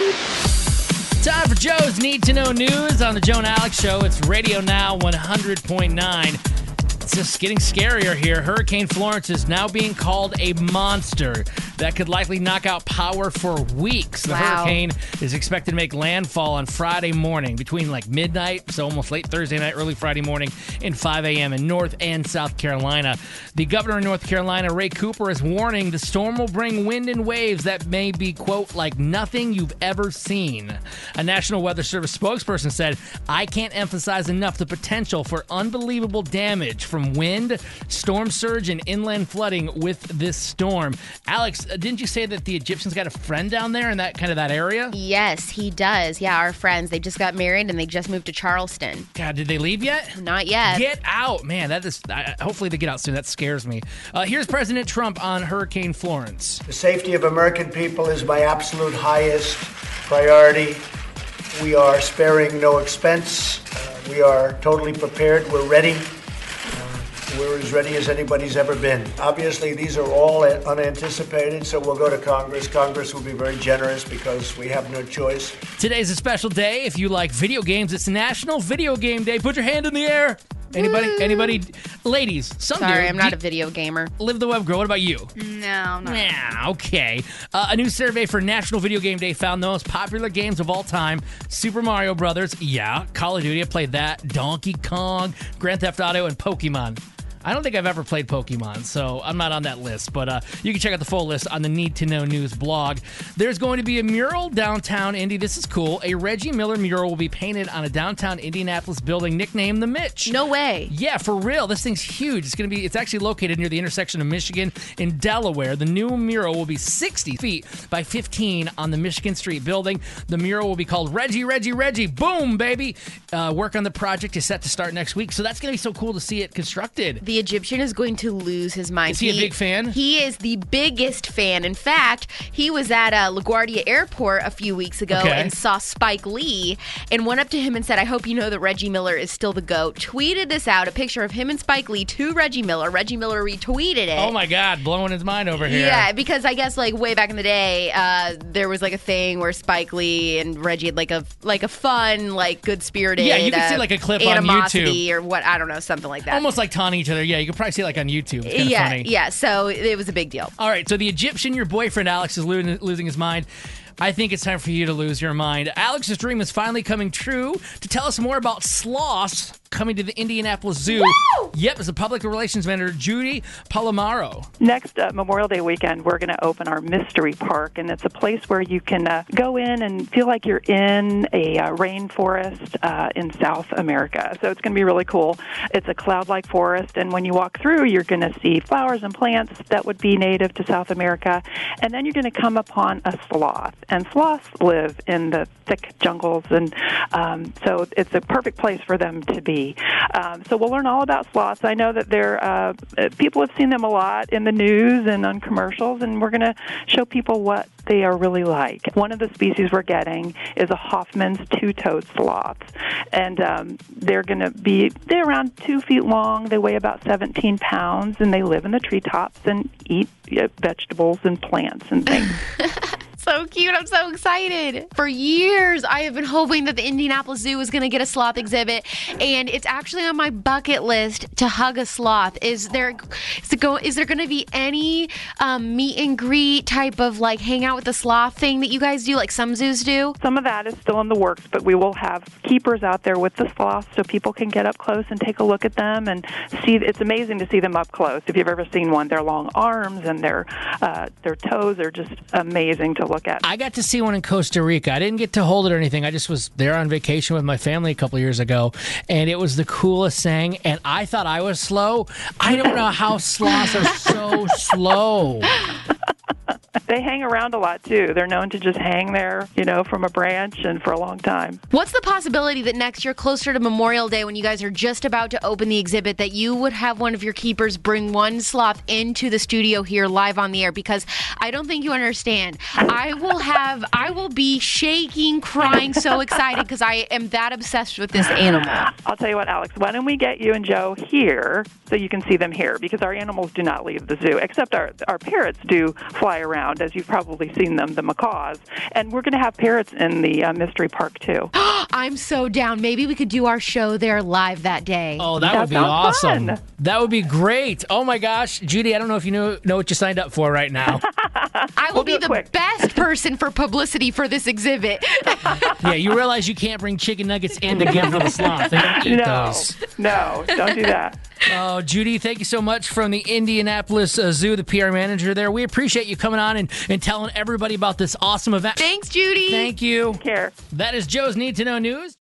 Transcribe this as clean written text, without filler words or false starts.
Time for Joe's Need to Know News on the Joe and Alex Show. It's Radio Now 100.9. It's just getting scarier here. Hurricane Florence is now being called a monster that could likely knock out power for weeks. The hurricane is expected to make landfall on Friday morning between like midnight, so almost late Thursday night, early Friday morning, and 5 a.m. in North and South Carolina. The governor of North Carolina, Ray Cooper, is warning the storm will bring wind and waves that may be, quote, like nothing you've ever seen. A National Weather Service spokesperson said, "I can't emphasize enough the potential for unbelievable damage from wind, storm surge, and inland flooding with this storm." Alex, didn't you say that the Egyptians got a friend down there in that area? Yes, he does. Yeah, our friends. They just got married and they just moved to Charleston. God, did they leave yet? Not yet. Get out. Man, that is. Hopefully they get out soon. That scares me. Here's President Trump on Hurricane Florence. The safety of American people is my absolute highest priority. We are sparing no expense. We are totally prepared. We're ready. We're as ready as anybody's ever been. Obviously, these are all unanticipated, so we'll go to Congress. Congress will be very generous because we have no choice. Today's a special day. If you like video games, it's National Video Game Day. Put your hand in the air. Anybody? Woo. Anybody? Ladies, some Sorry, do. I'm not a video gamer. Live the web girl. What about you? No, not. Yeah, okay. A new survey for National Video Game Day found the most popular games of all time: Super Mario Brothers, yeah, Call of Duty, I played that, Donkey Kong, Grand Theft Auto, and Pokemon. I don't think I've ever played Pokemon, so I'm not on that list. But you can check out the full list on the Need to Know News blog. There's going to be a mural downtown Indy. This is cool. A Reggie Miller mural will be painted on a downtown Indianapolis building nicknamed the Mitch. No way. Yeah, for real. This thing's huge. It's actually located near the intersection of Michigan and Delaware. The new mural will be 60 feet by 15 on the Michigan Street building. The mural will be called Reggie, Reggie, Reggie. Boom, baby. Work on the project is set to start next week, so that's going to be so cool to see it constructed. The Egyptian is going to lose his mind. Is he a big fan? He is the biggest fan. In fact, he was at LaGuardia Airport a few weeks ago and saw Spike Lee and went up to him and said, "I hope you know that Reggie Miller is still the GOAT." Tweeted this out, a picture of him and Spike Lee to Reggie Miller. Reggie Miller retweeted it. Oh my God, blowing his mind over here. Yeah, because I guess like way back in the day, there was like a thing where Spike Lee and Reggie had like a fun, like good-spirited. Yeah, you can see like a clip on YouTube or what, I don't know, something like that. Almost like taunting each other. Yeah, you could probably see it like on YouTube. It's kind of funny. Yeah, so it was a big deal. All right, so the Egyptian, your boyfriend Alex, is losing his mind. I think it's time for you to lose your mind. Alex's dream is finally coming true. To tell us more about sloths coming to the Indianapolis Zoo. Woo! Yep, it's a public relations manager, Judy Palomaro. Next Memorial Day weekend, we're going to open our Mystery Park, and it's a place where you can go in and feel like you're in a rainforest in South America. So it's going to be really cool. It's a cloud-like forest, and when you walk through, you're going to see flowers and plants that would be native to South America, and then you're going to come upon a sloth. And sloths live in the thick jungles, and so it's a perfect place for them to be. So we'll learn all about sloths. I know that people have seen them a lot in the news and on commercials, and we're going to show people what they are really like. One of the species we're getting is a Hoffman's two-toed sloth, and they're around 2 feet long. They weigh about 17 pounds, and they live in the treetops and eat vegetables and plants and things. So cute. I'm so excited. For years, I have been hoping that the Indianapolis Zoo is going to get a sloth exhibit, and it's actually on my bucket list to hug a sloth. Is there going to be any meet and greet type of like hang out with the sloth thing that you guys do like some zoos do? Some of that is still in the works, but we will have keepers out there with the sloths so people can get up close and take a look at them and see. It's amazing to see them up close. If you've ever seen one, their long arms and their toes are just amazing to look at. I got to see one in Costa Rica. I didn't get to hold it or anything. I just was there on vacation with my family a couple years ago, and it was the coolest thing, and I thought I was slow. I don't know how sloths are so slow. They hang around a lot, too. They're known to just hang there, from a branch and for a long time. What's the possibility that next year, closer to Memorial Day, when you guys are just about to open the exhibit, that you would have one of your keepers bring one sloth into the studio here live on the air? Because I don't think you understand. I will be shaking, crying, so excited because I am that obsessed with this animal. I'll tell you what, Alex, why don't we get you and Joe here so you can see them here? Because our animals do not leave the zoo, except our parrots do fly around. as you've probably seen them, the macaws. And we're going to have parrots in the mystery park, too. I'm so down. Maybe we could do our show there live that day. Oh, that would be awesome. Fun. That would be great. Oh, my gosh. Judy, I don't know if you know what you signed up for right now. I will be the best person for publicity for this exhibit. Yeah, you realize you can't bring chicken nuggets in to give to the sloth. They don't eat those. No, don't do that. Oh, Judy, thank you so much from the Indianapolis Zoo, the PR manager there. We appreciate you coming on and telling everybody about this awesome event. Thanks, Judy. Thank you. Take care. That is Joe's Need to Know News.